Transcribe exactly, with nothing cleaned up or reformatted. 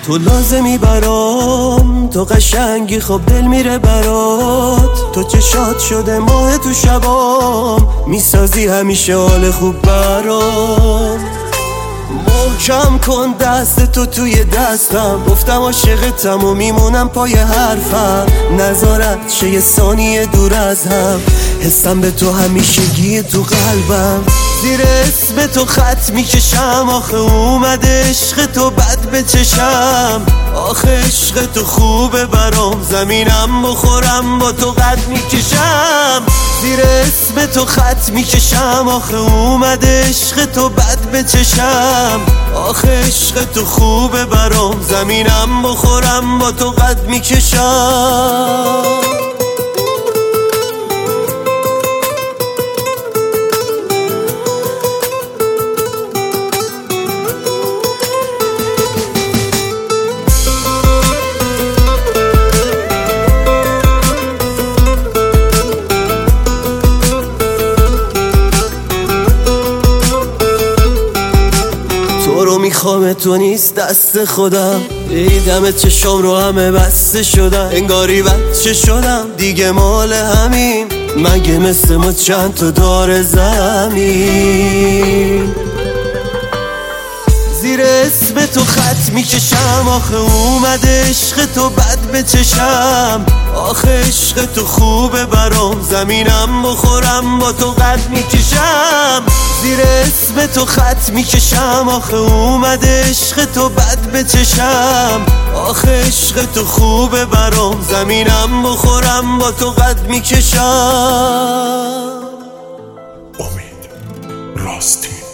تو لازمی برام، تو قشنگی خب دل میره برات. تو چه شاد شده ماه تو شبام، میسازی همیشه حال خوب برام. محکم کن دست تو توی دستم، گفتم عاشقتم و میمونم پای حرفم. نظارت چه یه ثانیه دور از هم، حسم به تو همیشگی تو قلبم. زیر اسم تو خط میکشم، آخه اومده عشق تو بد به چشم. آخه عشق تو خوبه برام، زمینم بخورم با تو قد میکشم. زیر اسم تو خط میکشم، آخه اومده عشق تو بد به چشم. آخه عشق تو خوبه برام، زمینم بخورم با تو قد میکشم. تو رو میخوام، تو نیست دست خودم. دیدم چشام رو همه بسته شدم، انگاری بچه شدم دیگه مال همین. مگه مثل ما چند تا دار زمین. زیر اسم تو خط میکشم، آخه اومده عشق تو بد به چشم. آخه عشق تو خوبه برام، زمینم بخورم با تو قد میکشم. زیر اسم تو خط میکشم، آخه اومده عشق تو بد به چشم. آخه عشق تو خوبه برام، زمینم بخورم با تو قد میکشم. امید راستی